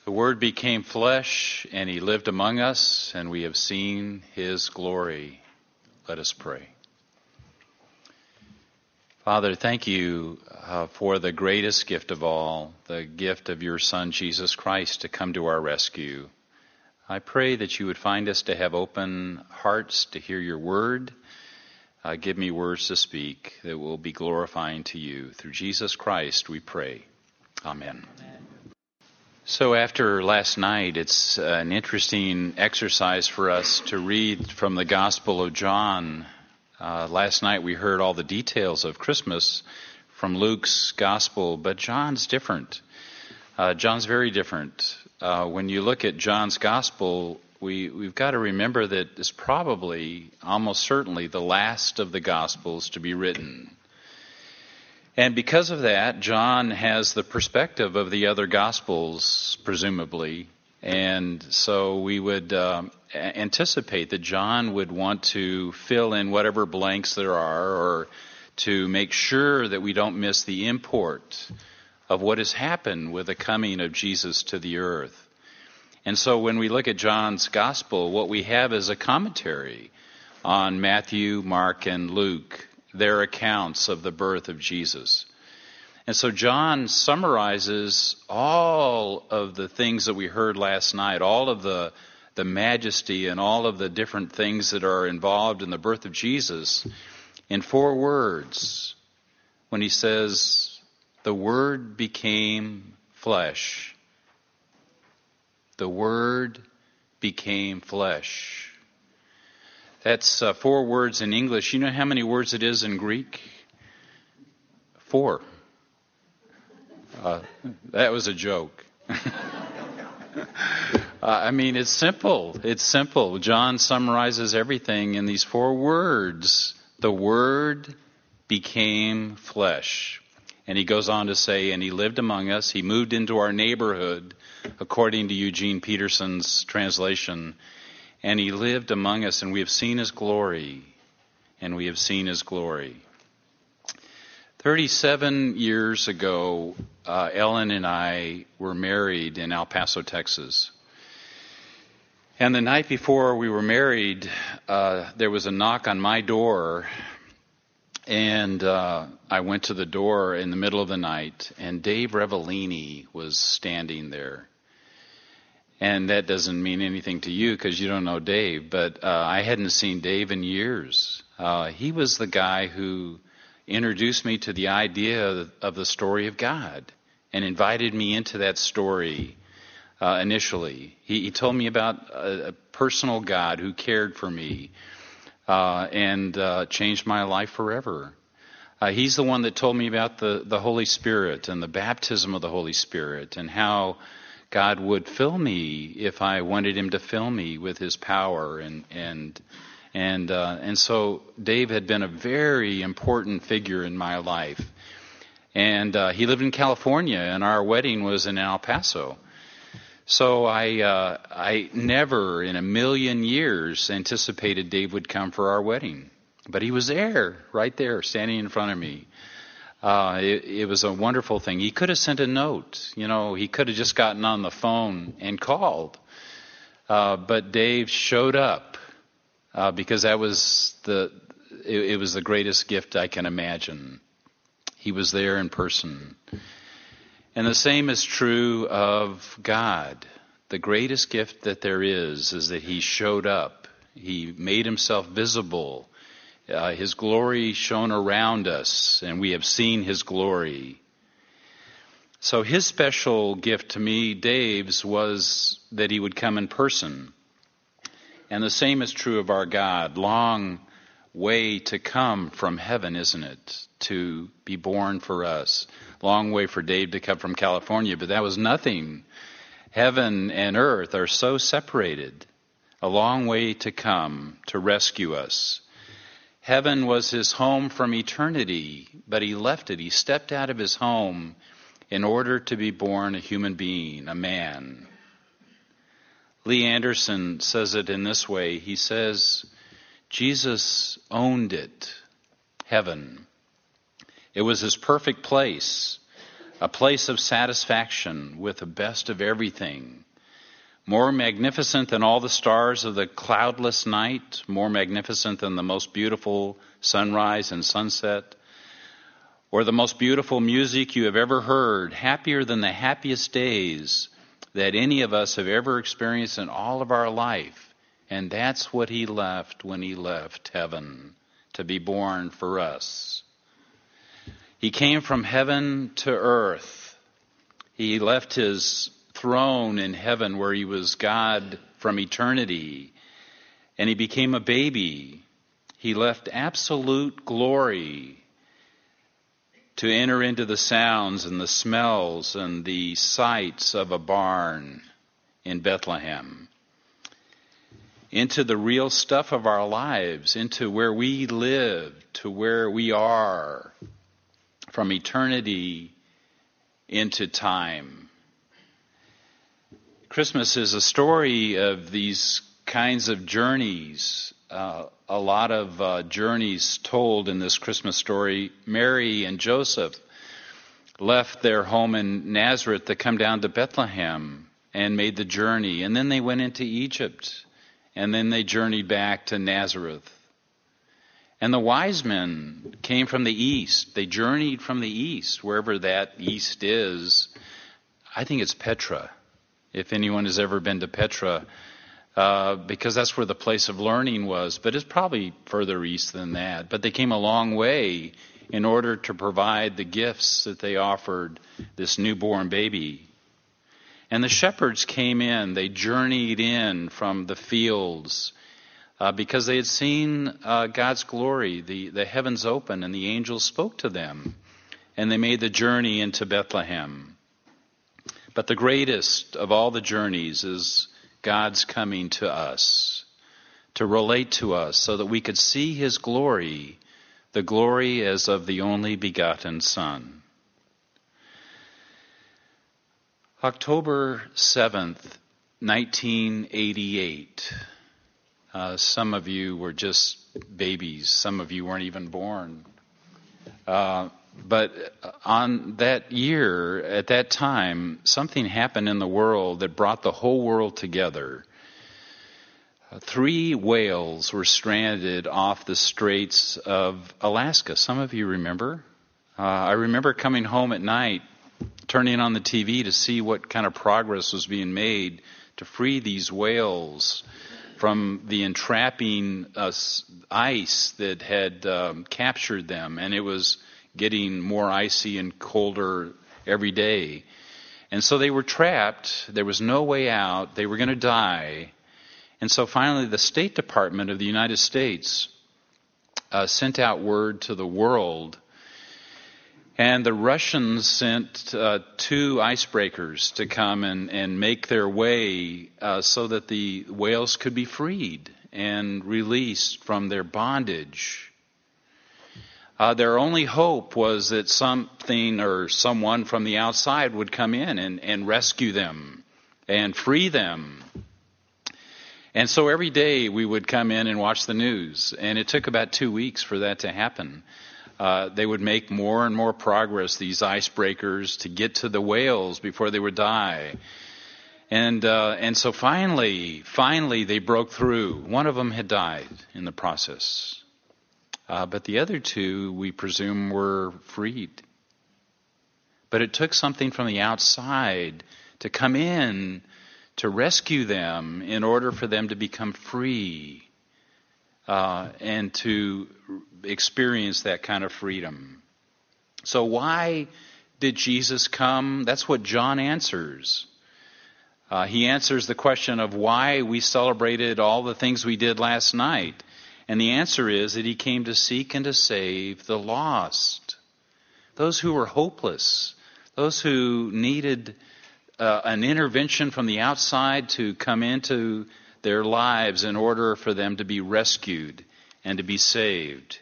The Word became flesh, and He lived among us, and we have seen His glory. Let us pray. Father, thank you for the greatest gift of all, the gift of your Son, Jesus Christ, to come to our rescue. I pray that you would find us to have open hearts to hear your word. Give me words to speak that will be glorifying to you. Through Jesus Christ we pray. Amen. So after last night, it's an interesting exercise for us to read from the Gospel of John. Last night we heard all the details of Christmas from Luke's Gospel, but John's different. John's very different. When you look at John's Gospel, we've got to remember that it's probably, almost certainly, the last of the Gospels to be written. And because of that, John has the perspective of the other Gospels, presumably. And so we would anticipate that John would want to fill in whatever blanks there are, or to make sure that we don't miss the import of what has happened with the coming of Jesus to the earth. And so when we look at John's Gospel, what we have is a commentary on Matthew, Mark, and Luke, their accounts of the birth of Jesus. And so John summarizes all of the things that we heard last night, all of the majesty and all of the different things that are involved in the birth of Jesus in 4 words when he says, "The Word became flesh." The Word became flesh. That's 4 words in English. You know how many words it is in Greek? 4. That was a joke. It's simple. It's simple. John summarizes everything in these 4 words. The Word became flesh. And he goes on to say, and he lived among us. He moved into our neighborhood, according to Eugene Peterson's translation. And he lived among us, and we have seen his glory. And we have seen his glory. 37 years ago, Ellen and I were married in El Paso, Texas. And the night before we were married, there was a knock on my door. And I went to the door in the middle of the night, and Dave Revellini was standing there. And that doesn't mean anything to you because you don't know Dave, but I hadn't seen Dave in years. He was the guy who introduced me to the idea of the story of God and invited me into that story initially. He told me about a personal God who cared for me and changed my life forever. He's the one that told me about the Holy Spirit and the baptism of the Holy Spirit and how God would fill me if I wanted him to fill me with his power. And so Dave had been a very important figure in my life. And he lived in California, and our wedding was in El Paso. So I never in a million years anticipated Dave would come for our wedding. But he was there, right there, standing in front of me. It was a wonderful thing. He could have sent a note. He could have just gotten on the phone and called. But Dave showed up because that was it was the greatest gift I can imagine. He was there in person. And the same is true of God. The greatest gift that there is that he showed up. He made himself visible. His glory shone around us, and we have seen his glory. So his special gift to me, Dave's, was that he would come in person. And the same is true of our God. Long way to come from heaven, isn't it? To be born for us. Long way for Dave to come from California, but that was nothing. Heaven and earth are so separated. A long way to come to rescue us. Heaven was his home from eternity, but he left it. He stepped out of his home in order to be born a human being, a man. Lee Anderson says it in this way. He says, Jesus owned it, heaven. It was his perfect place, a place of satisfaction with the best of everything, more magnificent than all the stars of the cloudless night, more magnificent than the most beautiful sunrise and sunset, or the most beautiful music you have ever heard, happier than the happiest days that any of us have ever experienced in all of our life. And that's what he left when he left heaven, to be born for us. He came from heaven to earth. He left his throne in heaven where he was God from eternity, and he became a baby. He left absolute glory to enter into the sounds and the smells and the sights of a barn in Bethlehem, into the real stuff of our lives, into where we live, to where we are, from eternity into time. Christmas is a story of these kinds of journeys, a lot of journeys told in this Christmas story. Mary and Joseph left their home in Nazareth to come down to Bethlehem and made the journey. And then they went into Egypt, and then they journeyed back to Nazareth. And the wise men came from the east. They journeyed from the east, wherever that east is. I think it's Petra, if anyone has ever been to Petra, because that's where the place of learning was. But it's probably further east than that. But they came a long way in order to provide the gifts that they offered this newborn baby. And the shepherds came in. They journeyed in from the fields because they had seen God's glory, the heavens open, and the angels spoke to them. And they made the journey into Bethlehem. But the greatest of all the journeys is God's coming to us, to relate to us so that we could see his glory, the glory as of the only begotten Son. October 7th, 1988. Some of you were just babies. Some of you weren't even born. But on that year, at that time, something happened in the world that brought the whole world together. 3 whales were stranded off the straits of Alaska. Some of you remember. I remember coming home at night, turning on the TV to see what kind of progress was being made to free these whales from the entrapping ice that had captured them. And it was getting more icy and colder every day. And so they were trapped. There was no way out. They were going to die. And so finally the State Department of the United States sent out word to the world. And the Russians sent 2 icebreakers to come and make their way so that the whales could be freed and released from their bondage. Their only hope was that something or someone from the outside would come in and rescue them and free them. And so every day we would come in and watch the news, and it took about 2 weeks for that to happen. They would make more and more progress, these icebreakers, to get to the whales before they would die. And so finally they broke through. One of them had died in the process. But the other 2, we presume, were freed. But it took something from the outside to come in to rescue them in order for them to become free and to experience that kind of freedom. So why did Jesus come? That's what John answers. He answers the question of why we celebrated all the things we did last night. And the answer is that he came to seek and to save the lost, those who were hopeless, those who needed an intervention from the outside to come into their lives in order for them to be rescued and to be saved.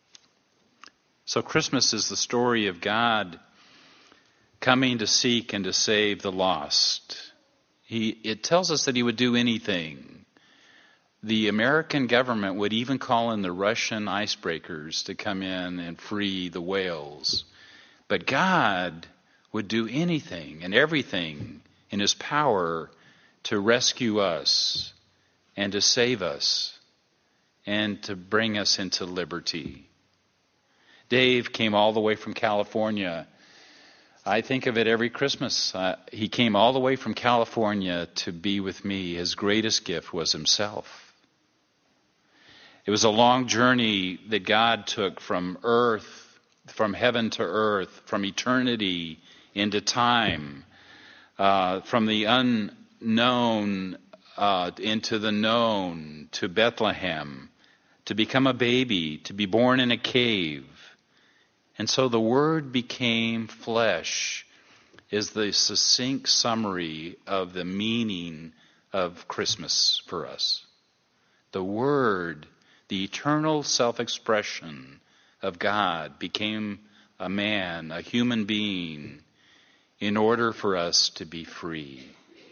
So Christmas is the story of God coming to seek and to save the lost. It tells us that he would do anything. The American government would even call in the Russian icebreakers to come in and free the whales. But God would do anything and everything in his power to rescue us and to save us and to bring us into liberty. Dave came all the way from California. I think of it every Christmas. He came all the way from California to be with me. His greatest gift was himself. It was a long journey that God took from earth, from heaven to earth, from eternity into time, from the unknown into the known, to Bethlehem, to become a baby, to be born in a cave. And so the Word became flesh is the succinct summary of the meaning of Christmas for us. The Word, the eternal self-expression of God, became a man, a human being, in order for us to be free.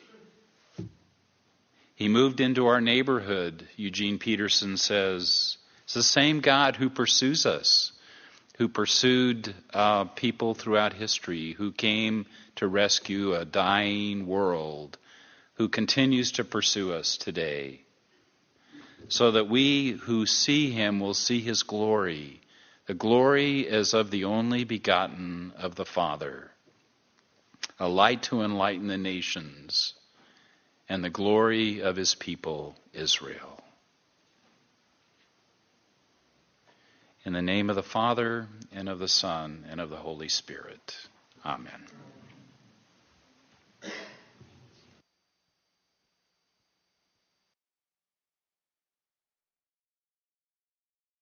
He moved into our neighborhood, Eugene Peterson says. It's the same God who pursues us, who pursued people throughout history, who came to rescue a dying world, who continues to pursue us today, so that we who see him will see his glory. The glory as of the only begotten of the Father, a light to enlighten the nations, and the glory of his people, Israel. In the name of the Father, and of the Son, and of the Holy Spirit. Amen.